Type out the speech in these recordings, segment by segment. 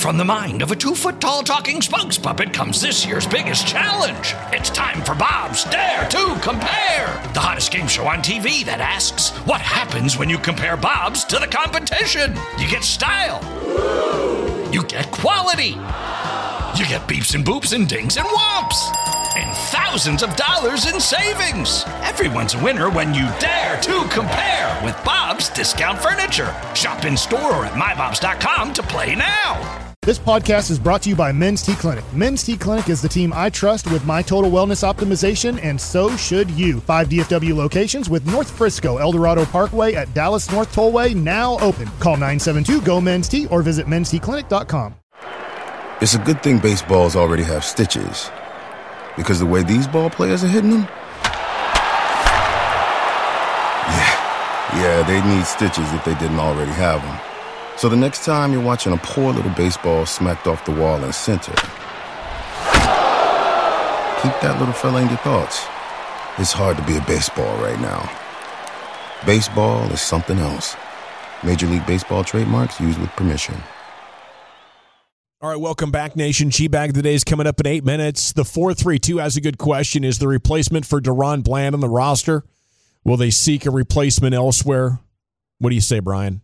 From the mind of a 2-foot-tall talking spokes puppet comes this year's biggest challenge. It's time for Bob's Dare to Compare, the hottest game show on TV that asks, what happens when you compare Bob's to the competition? You get style. You get quality. You get beeps and boops and dings and whomps. And thousands of dollars in savings. Everyone's a winner when you dare to compare with Bob's Discount Furniture. Shop in store or at mybobs.com to play now. This podcast is brought to you by Men's T Clinic. Men's T Clinic is the team I trust with my total wellness optimization, and so should you. 5 DFW locations with North Frisco, El Dorado Parkway at Dallas North Tollway now open. Call 972-GO-MEN'S-T or visit mensteclinic.com. It's a good thing baseballs already have stitches, because the way these ball players are hitting them, yeah, they need stitches if they didn't already have them. So the next time you're watching a poor little baseball smacked off the wall in center, keep that little fella in your thoughts. It's hard to be a baseball right now. Baseball is something else. Major League Baseball trademarks used with permission. All right, welcome back, Nation. G-Bag of the Day is coming up in 8 minutes. The 432 has a good question. Is the replacement for Deron Bland on the roster? Will they seek a replacement elsewhere? What do you say, Brian?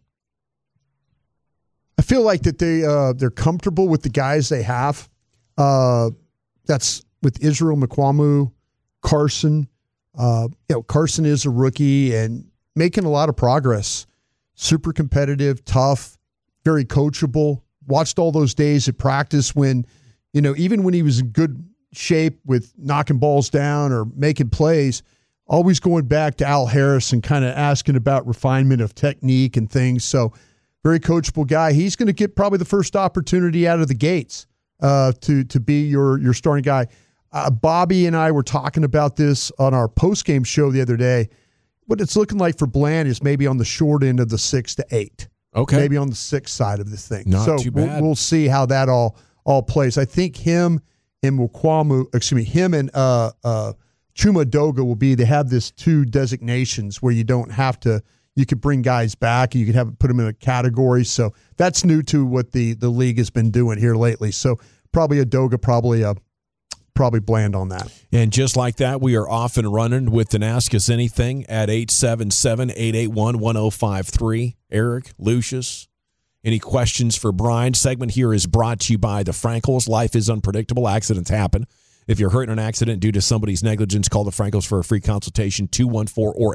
I feel like that they're comfortable with the guys they have. That's with Israel Mukuamu, Carson. Carson is a rookie and making a lot of progress. Super competitive, tough, very coachable. Watched all those days at practice when, even when he was in good shape with knocking balls down or making plays, always going back to Al Harris and kind of asking about refinement of technique and things. So very coachable guy. He's going to get probably the first opportunity out of the gates to be your starting guy. Bobby and I were talking about this on our post-game show the other day. What it's looking like for Bland is maybe on the short end of the 6 to 8. Okay. Maybe on the 6 side of this thing. Not too bad. We'll see how that all plays. I think him and Chuma Doga will be, they have this 2 designations where you don't have to, you could bring guys back, you could put them in a category. So that's new to what the league has been doing here lately. So probably a Doga, probably Bland on that. And just like that, we are off and running with an Ask Us Anything at 877-881-1053. Eric, Lucius, any questions for Brian? Segment here is brought to you by the Frankels. Life is unpredictable. Accidents happen. If you're hurt in an accident due to somebody's negligence, call the Frankels for a free consultation, 214 or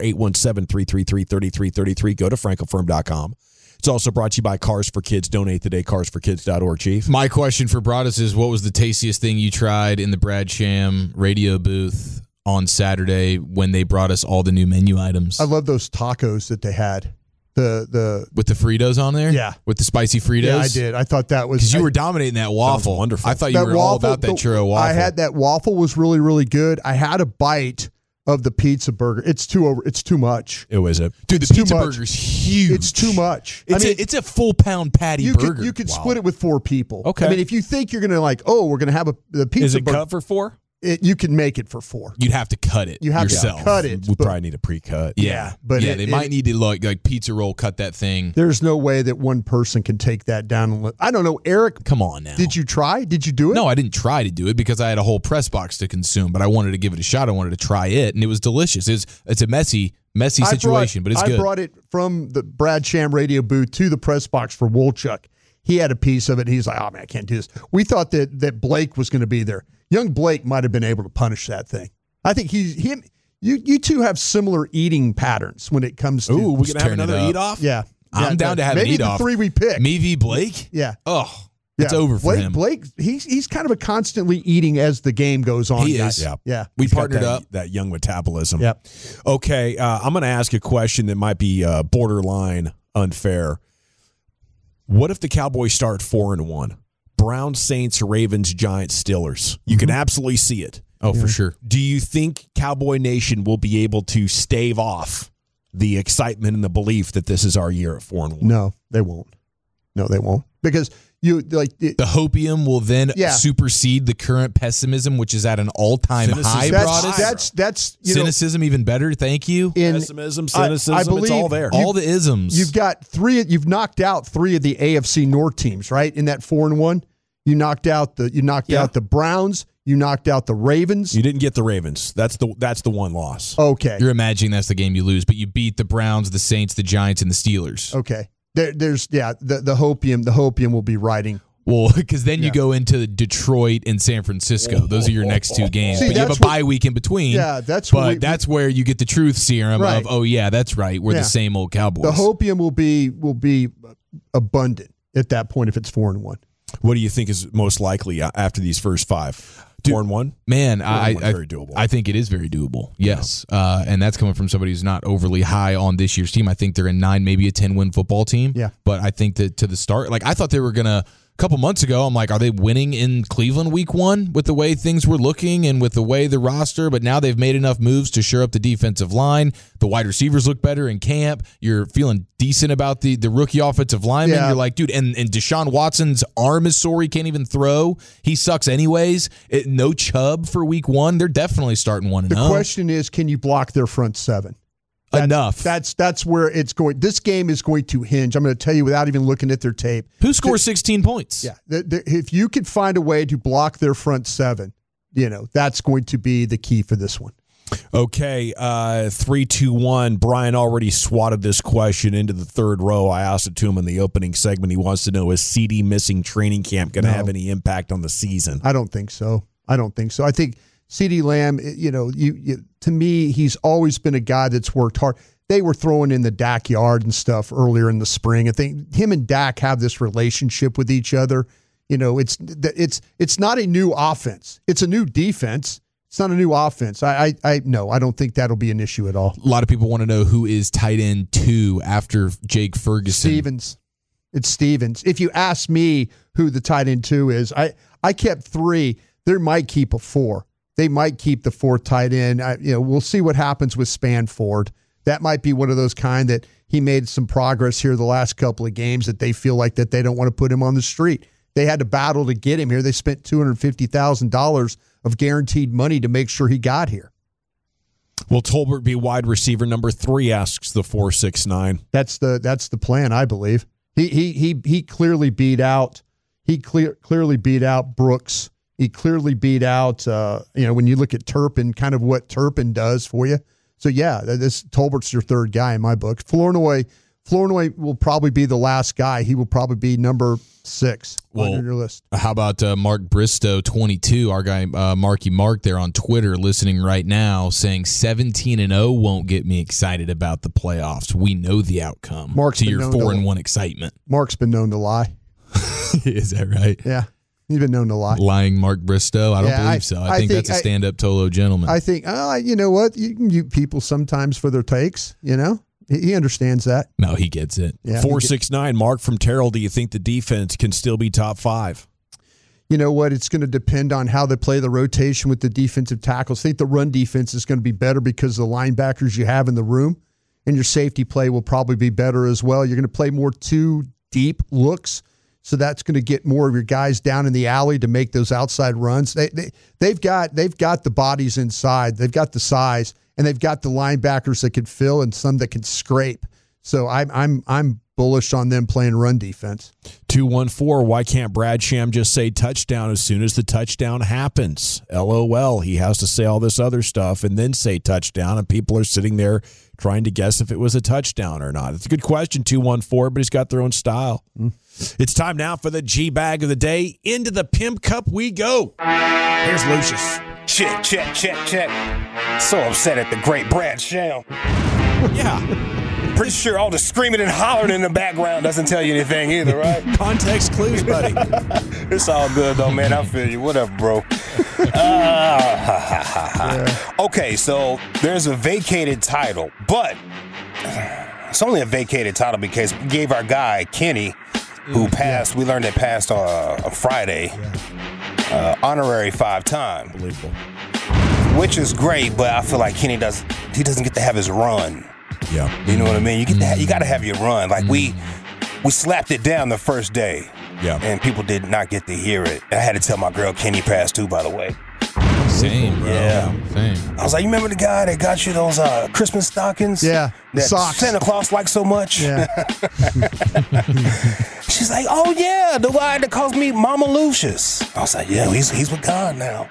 817-333-3333. Go to frankelfirm.com. It's also brought to you by Cars for Kids. Donate today, carsforkids.org, Chief. My question for Broadus is, what was the tastiest thing you tried in the Brad Sham radio booth on Saturday when they brought us all the new menu items? I love those tacos that they had. With the Fritos on there? Yeah. With the spicy Fritos? Yeah, I did. I thought that was... Because you were dominating that waffle. Wonderful. I thought you were all about that churro waffle. I had that waffle was really, really good. I had a bite of the pizza burger. It's too much. It was it. Dude, the pizza burger's huge. It's too much. It's a full pound patty burger. You could split it with 4 people. Okay. I mean, if you think you're going to we're going to have the pizza Is it burger. cut for 4? You can make it for 4. You'd have to cut it yourself. To cut it. We probably need a pre-cut. Yeah. But they might need to like pizza roll cut that thing. There's no way that one person can take that down. I don't know, Eric. Come on now. Did you try? Did you do it? No, I didn't try to do it because I had a whole press box to consume, but I wanted to give it a shot. I wanted to try it, and it was delicious. It's a messy situation, but it's good. I brought it from the Brad Sham radio booth to the press box for Wolchuk. He had a piece of it. And he's like, oh, man, I can't do this. We thought that Blake was going to be there. Young Blake might have been able to punish that thing. I think you two have similar eating patterns when it comes to. Ooh, we're going to have another eat-off? Yeah. I'm down to have an eat-off. Maybe the 3 we pick. Me v. Blake? Yeah. Oh, it's over for him. Blake, he's kind of a constantly eating as the game goes on. He is. Yeah. We He's got partnered up. That young metabolism. Yep. Okay, I'm going to ask a question that might be borderline unfair. What if the Cowboys start 4-1? Browns, Saints, Ravens, Giants, Steelers. You can absolutely see it. Oh, for sure. Do you think Cowboy Nation will be able to stave off the excitement and the belief that this is our year at 4-1? No, they won't. Because The hopium will then supersede the current pessimism, which is at an all-time high. That's cynicism even better. Thank you. Pessimism, cynicism, I believe it's all there. All the isms. You've knocked out 3 of the AFC North teams, right? In that 4-1, you knocked out the Browns. You knocked out the Ravens. You didn't get the Ravens. That's the one loss. Okay. You're imagining that's the game you lose, but you beat the Browns, the Saints, the Giants, and the Steelers. Okay. There's the hopium will be riding. Well, because then you go into Detroit and San Francisco. Those are your next 2 games. But you have a bye week in between. Yeah, that's where you get the truth serum right. of, oh yeah, that's right. We're the same old Cowboys. The hopium will be abundant at that point if it's 4-1. What do you think is most likely after these first 5? 4-1? Man, very doable. I think it is very doable. Yes. And that's coming from somebody who's not overly high on this year's team. I think they're a 9, maybe a 10-win football team. Yeah. But I think that to the start, I thought they were going to, a couple months ago, I'm like, are they winning in Cleveland week 1 with the way things were looking and with the way the roster? But now they've made enough moves to shore up the defensive line. The wide receivers look better in camp. You're feeling decent about the rookie offensive lineman. Yeah. You're like, dude, and Deshaun Watson's arm is sore. He can't even throw. He sucks anyways. No Chubb for week 1. They're definitely starting 1-0. The question is, can you block their front 7? Enough. That's where it's going. This game is going to hinge. I'm going to tell you without even looking at their tape. Who scores 16 points? Yeah. If you could find a way to block their front 7, that's going to be the key for this one. Okay, 3-2-1. Brian already swatted this question into the third row. I asked it to him in the opening segment. He wants to know, is CD missing training camp going to have any impact on the season? I don't think so. I think CeeDee Lamb, to me, he's always been a guy that's worked hard. They were throwing in the Dak yard and stuff earlier in the spring. I think him and Dak have this relationship with each other. It's not a new offense. It's a new defense. It's not a new offense. I don't think that'll be an issue at all. A lot of people want to know who is tight end 2 after Jake Ferguson. Stevens. It's Stevens. If you ask me who the tight end 2 is, I kept 3. They might keep a 4. They might keep the 4th tight end. We'll see what happens with Spanford. That might be one of those kind that he made some progress here the last couple of games that they feel like that they don't want to put him on the street. They had to battle to get him here. They spent $250,000 of guaranteed money to make sure he got here. Will Tolbert be wide receiver number 3? Asks the 469. That's the plan, I believe. He clearly beat out. Clearly beat out Brooks. He clearly beat out, when you look at Turpin, kind of what Turpin does for you. So, yeah, this Tolbert's your 3rd guy in my book. Flournoy will probably be the last guy. He will probably be number 6 on your list. How about Mark Bristow, 22, our guy Marky Mark there on Twitter listening right now, saying 17-0 won't get me excited about the playoffs. We know the outcome. Mark's to your 4-1 excitement. Mark's been known to lie. Is that right? Yeah. He's been known to lie. Lying Mark Bristow? I don't believe so. I think that's a stand-up Tolo gentleman. I think, you know what? You can mute people sometimes for their takes, He understands that. No, he gets it. Yeah, 469, Mark from Terrell, do you think the defense can still be top 5? You know what? It's going to depend on how they play the rotation with the defensive tackles. I think the run defense is going to be better because of the linebackers you have in the room, and your safety play will probably be better as well. You're going to play more 2 deep looks. So that's going to get more of your guys down in the alley to make those outside runs. They've got the bodies inside. They've got the size, and they've got the linebackers that can fill and some that can scrape. So I'm bullish on them playing run defense. 214, why can't Brad Sham just say touchdown as soon as the touchdown happens? LOL, he has to say all this other stuff and then say touchdown, and people are sitting there trying to guess if it was a touchdown or not. It's a good question, 214, but he's got their own style. It's time now for the G-Bag of the day. Into the Pimp Cup we go. Here's Lucius. Check. So upset at the great Brad Sham. Yeah. Pretty sure all the screaming and hollering in the background doesn't tell you anything either, right? Context clues, buddy. It's all good, though, man. I feel you. What up, bro? Okay, so there's a vacated title, but it's only a vacated title because we gave our guy, Kenny, who passed, we learned it passed on Friday, honorary 5-time. Unbelievable. Which is great, but I feel like Kenny doesn't get to have his run. Yeah. You know what I mean? You got to have your run. Like we slapped it down the first day. Yeah. And people did not get to hear it. I had to tell my girl Kenny passed too, by the way. Same, bro. Yeah. Same. I was like, you remember the guy that got you those Christmas stockings? Yeah, That socks. Santa Claus liked so much? Yeah. She's like, oh, yeah, the guy that calls me Mama Lucius. I was like, yeah, he's with God now.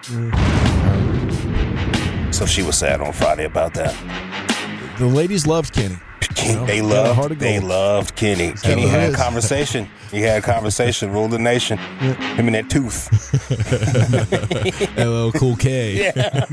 So she was sad on Friday about that. The ladies loved Kenny. They got a heart of loved Kenny. Kenny what it had is. a conversation. He had a conversation, ruled the nation. Him and that tooth. LL Cool K.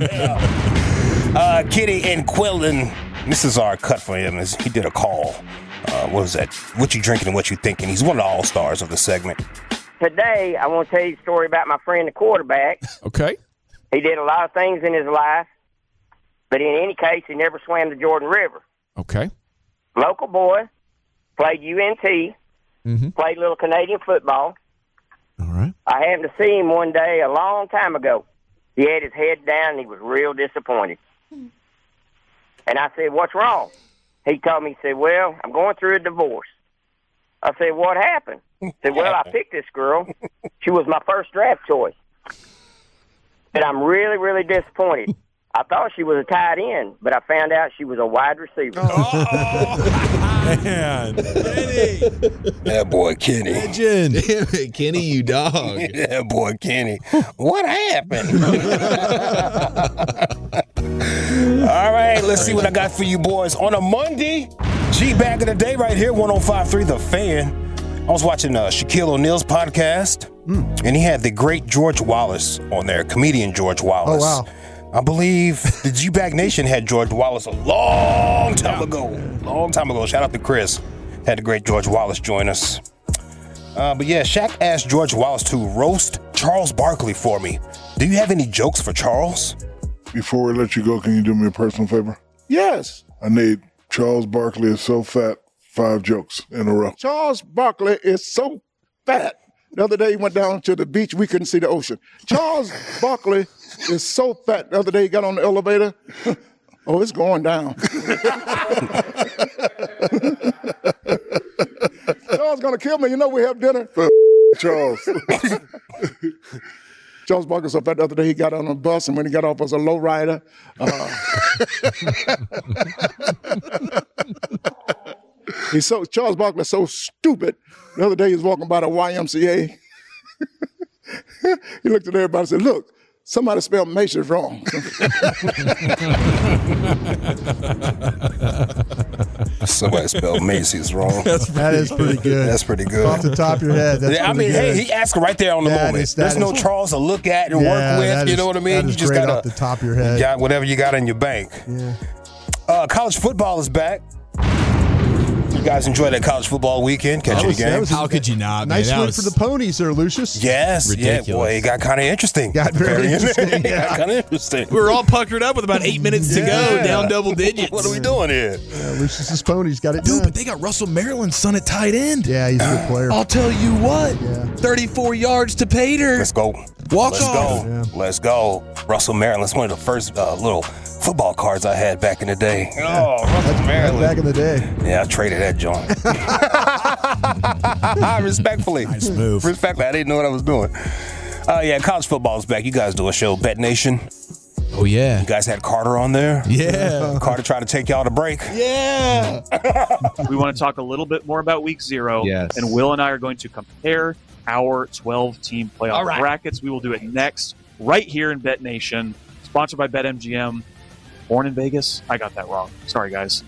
Kenny and Quillen. This is our cut for him. He did a call. What was that? What you drinking and what you thinking? He's one of the all-stars of the segment. Today, I want to tell you a story about my friend, the quarterback. Okay. He did a lot of things in his life, but in any case, he never swam the Jordan River. Okay. Local boy, played UNT, played little Canadian football. All right. I happened to see him one day a long time ago. He had his head down, and he was real disappointed. And I said, what's wrong? He told me, he said, well, I'm going through a divorce. I said, what happened? He said, well, I picked this girl. She was my first draft choice. And I'm really, really disappointed. I thought she was a tight end, but I found out she was a wide receiver. Man. Kenny. That boy Kenny. Legend. Damn it, Kenny, you dog. Yeah, boy Kenny. What happened? All right, let's see what I got for you boys. On a Monday, G-Bag of the Day right here, 105.3 The Fan. I was watching Shaquille O'Neal's podcast, and he had the great George Wallace on there, comedian George Wallace. Oh, wow. I believe the G-Bag Nation had George Wallace a long time ago. Long time ago. Shout out to Chris. Had the great George Wallace join us. But yeah, Shaq asked George Wallace to roast Charles Barkley for me. Do you have any jokes for Charles? Before we let you go, can you do me a personal favor? Yes. I need Charles Barkley is so fat, 5 jokes in a row. Charles Barkley is so fat. The other day he went down to the beach. We couldn't see the ocean. Charles Barkley is so fat. The other day he got on the elevator. Oh, it's going down. Charles gonna kill me. You know we have dinner. Charles. Charles Barkley so fat the other day he got on a bus, and when he got off was a low rider. Charles Barkley is so stupid. The other day he was walking by the YMCA. He looked at everybody and said, look, somebody spelled Macy's wrong. Somebody spelled Macy's wrong. That is pretty good. That's pretty good. Off the top of your head. That's I mean, pretty good. hey, he asked right there on the That moment. is- There's that no is- Charles to look at and Yeah, work with. that You is- know what I mean? that You is just great gotta off the top of your head. got whatever you got in your bank. Yeah. College football is back. You guys enjoy that college football weekend? Catch any games? How could you not, man? Nice That win was for the ponies there, Lucius. Yes, Ridiculous. yeah, boy, it got kind of interesting. Got very interesting, It got yeah. kind of interesting. We were all puckered up with about 8 minutes to go, Yeah. down double digits. What are we doing here? Lucius's ponies got it Dude, done. but they got Russell Maryland's son at tight end. Yeah, he's a good player. I'll tell you what. Yeah. 34 yards to Pater. Let's go. Walk Let's off. go. Yeah. Let's go. Russell Maryland. That's one of the first little football cards I had back in the day. Oh, Russell Maryland. Back in the day. Yeah, I traded that joint. Respectfully. Nice move. Respectfully. I didn't know what I was doing. Yeah, college football is back. You guys do a show, Bet Nation. Oh, yeah. You guys had Carter on there. Yeah. Carter tried to take y'all to break. Yeah. We want to talk a little bit more about Week 0. Yes. And Will and I are going to compare our 12-team playoff brackets. We will do it next, right here in Bet Nation. Sponsored by BetMGM. Born in Vegas? I got that wrong. Sorry, guys.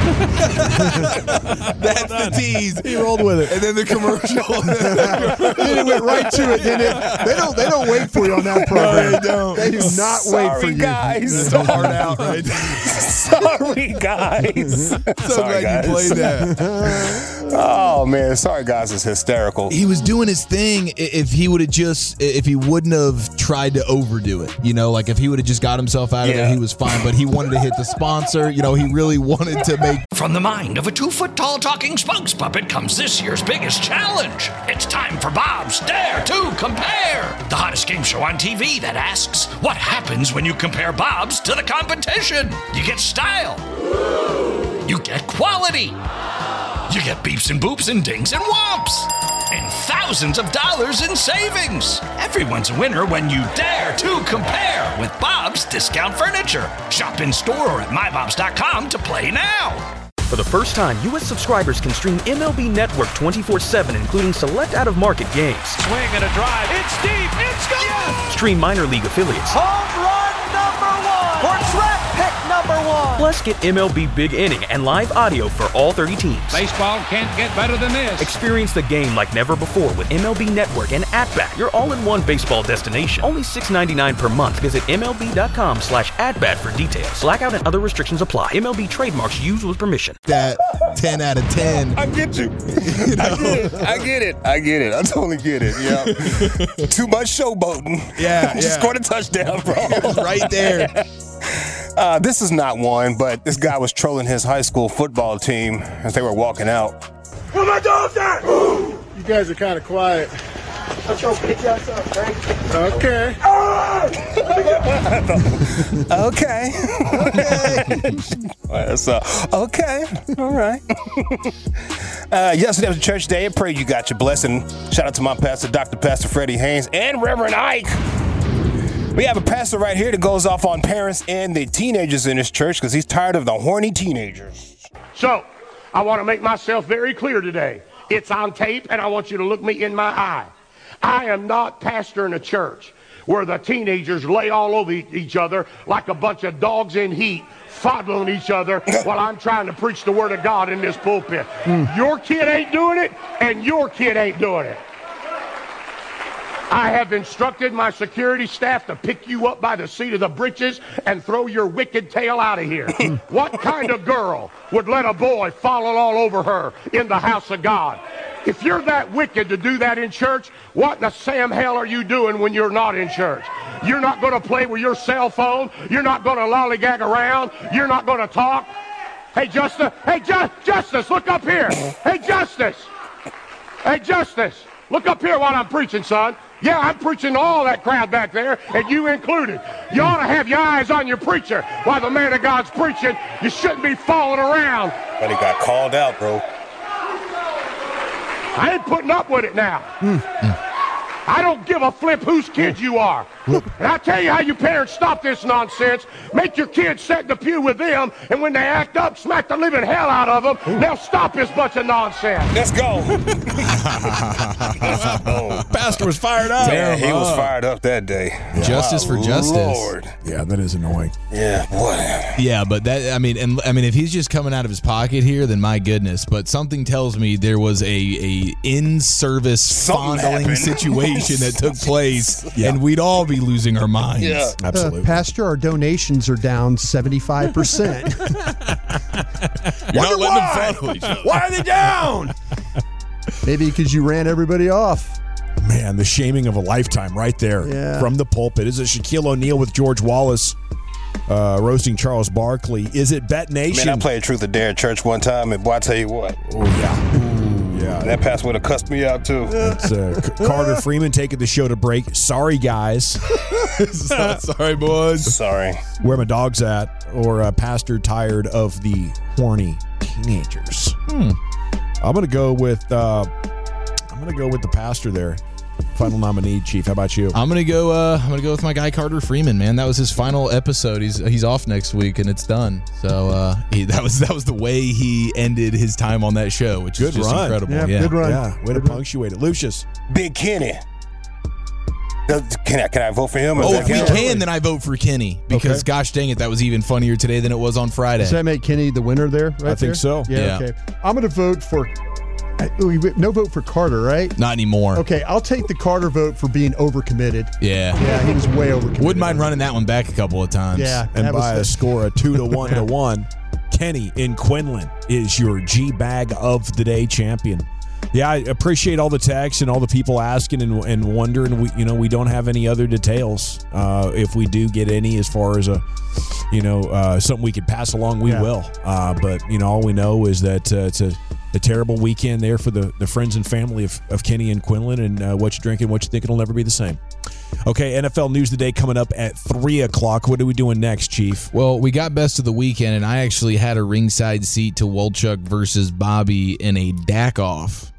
That's the tease. He rolled with it. And then the commercial. Then it went right to it, didn't it? They don't wait for you on that program. they don't. They do not wait for Sorry, you. guys. That's a hard out, right? Sorry, guys. So Sorry, glad you played that. Oh, man. Sorry, guys. It's hysterical. He was doing his thing. If he wouldn't have tried to overdo it, like if he would have just got himself out of there, he was fine. But he wanted to hit the sponsor. He really wanted to make. From the mind of a 2-foot-tall talking spokes puppet comes this year's biggest challenge. It's time for Bob's Dare to Compare, the hottest game show on TV that asks, what happens when you compare Bob's to the competition? You get style. You get quality. You get beeps and boops and dings and whomps. and thousands of dollars in savings. Everyone's a winner when you dare to compare with Bob's Discount Furniture. Shop in store or at mybobs.com to play now. For the first time, U.S. subscribers can stream MLB Network 24/7, including select out-of-market games. Swing and a drive. It's deep. It's gone. Yes. Stream minor league affiliates. Home run number 1. Or draft pick number 1. Plus, get MLB Big Inning and live audio for all 30 teams. Baseball can't get better than this. Experience the game like never before with MLB Network and At-Bat, your all-in-one baseball destination. Only $6.99 per month. Visit MLB.com/at-bat for details. Blackout and other restrictions apply. MLB trademarks used with permission. That 10 out of 10. I get you. I get it. I totally get it. Yeah. Too much showboating. Yeah. Just scored a touchdown, bro. Right there. This is not one, but this guy was trolling his high school football team as they were walking out. Where my dogs at? You guys are kind of quiet. I'm trying to pick you up, Frank. Okay. Okay. Okay. All right. Yesterday was church day. I pray you got your blessing. Shout out to my pastor, Dr. Pastor Freddie Haynes, and Reverend Ike. We have a pastor right here that goes off on parents and the teenagers in his church because he's tired of the horny teenagers. So, I want to make myself very clear today. It's on tape, and I want you to look me in my eye. I am not pastoring a church where the teenagers lay all over each other like a bunch of dogs in heat, fondling each other while I'm trying to preach the word of God in this pulpit. Your kid ain't doing it, and your kid ain't doing it. I have instructed my security staff to pick you up by the seat of the britches and throw your wicked tail out of here. What kind of girl would let a boy follow all over her in the house of God? If you're that wicked to do that in church, what in the Sam hell are you doing when you're not in church? You're not going to play with your cell phone. You're not going to lollygag around. You're not going to talk. Hey, Justice. Hey, Justice, look up here. Hey, Justice. Hey, Justice, look up here while I'm preaching, son. Yeah, I'm preaching to all that crowd back there, and you included. You ought to have your eyes on your preacher while the man of God's preaching. You shouldn't be falling around. But he got called out, bro. I ain't putting up with it now. I don't give a flip whose kid you are. And I'll tell you how you parents stop this nonsense. Make your kids sit in the pew with them, and when they act up, smack the living hell out of them. They'll stop this bunch of nonsense. Let's go. Pastor was fired up. Man, he was fired up that day. Yeah. Justice for justice. Lord. Yeah, that is annoying. Yeah, boy. Yeah, but that, I mean, if he's just coming out of his pocket here, then my goodness. But something tells me there was a in-service fondling situation that took place, and we'd all be losing our minds. Yeah. Absolutely. Pastor, our donations are down 75%. You're not letting them fondle each other. Why are they down? Maybe because you ran everybody off. Man, the shaming of a lifetime right there from the pulpit. Is it Shaquille O'Neal with George Wallace roasting Charles Barkley? Is it Bet Nation? Man, I played Truth or Dare at church one time, and boy, I tell you what. Oh, yeah. Yeah. That pastor would have cussed me out, too. It's Carter Freeman taking the show to break. Sorry, guys. Sorry, boys. Sorry. Where my dog's at, or Pastor tired of the horny teenagers. I'm gonna go with the pastor there. Final nominee, Chief. How about you? I'm gonna go with my guy Carter Freeman. Man, that was his final episode. He's off next week and it's done. So that was the way he ended his time on that show, which is just incredible. Yeah, good run. Yeah, way to punctuate it, Lucius. Big Kenny. Can I vote for him? If we can, then I vote for Kenny because gosh dang it, that was even funnier today than it was on Friday. Does that make Kenny the winner there? Right I think so. Yeah. Okay. I'm going to vote for. No vote for Carter, right? Not anymore. Okay, I'll take the Carter vote for being overcommitted. Yeah. Yeah, he was way overcommitted. Wouldn't mind running that one back a couple of times. Yeah. And by a score of 2-1, Kenny in Quinlan is your G-Bag of the Day champion. Yeah, I appreciate all the texts and all the people asking and wondering. We don't have any other details. If we do get any, as far as something we could pass along, we will. But all we know is that it's a terrible weekend there for the friends and family of Kenny and Quinlan, and what you're drinking, what you think it'll never be the same. Okay, NFL News Today coming up at 3 o'clock. What are we doing next, Chief? Well, we got best of the weekend, and I actually had a ringside seat to Wolchuk versus Bobby in a DAC-off.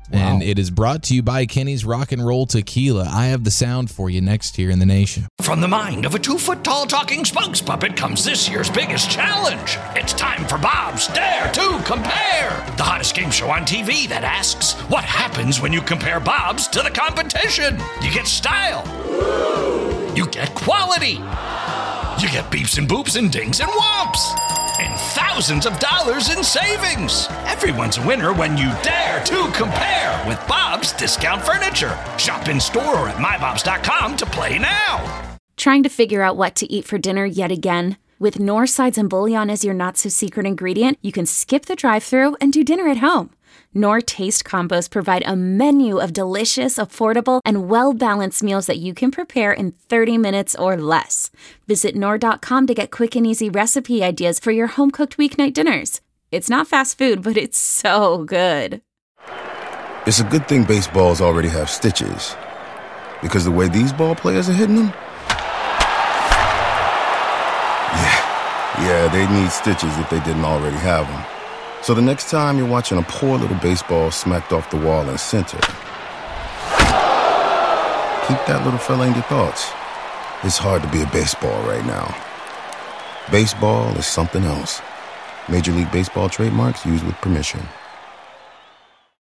And it is brought to you by Kenny's Rock and Roll Tequila. I have the sound for you next here in the nation. From the mind of a 2-foot-tall talking spokes puppet comes this year's biggest challenge. It's time for Bob's Dare to Compare, the hottest game show on TV that asks, what happens when you compare Bob's to the competition? You get style. You get quality. You get beeps and boops and dings and whomps. And thousands of dollars in savings. Everyone's a winner when you dare to compare with Bob's Discount Furniture. Shop in store or at mybobs.com to play now. Trying to figure out what to eat for dinner yet again? With Knorr sides and bouillon as your not-so-secret ingredient, you can skip the drive-thru and do dinner at home. Knorr Taste Combos provide a menu of delicious, affordable, and well-balanced meals that you can prepare in 30 minutes or less. Visit Knorr.com to get quick and easy recipe ideas for your home-cooked weeknight dinners. It's not fast food, but it's so good. It's a good thing baseballs already have stitches. Because the way these ball players are hitting them? Yeah, they need stitches if they didn't already have them. So the next time you're watching a poor little baseball smacked off the wall in center, keep that little fella in your thoughts. It's hard to be a baseball right now. Baseball is something else. Major League Baseball trademarks used with permission.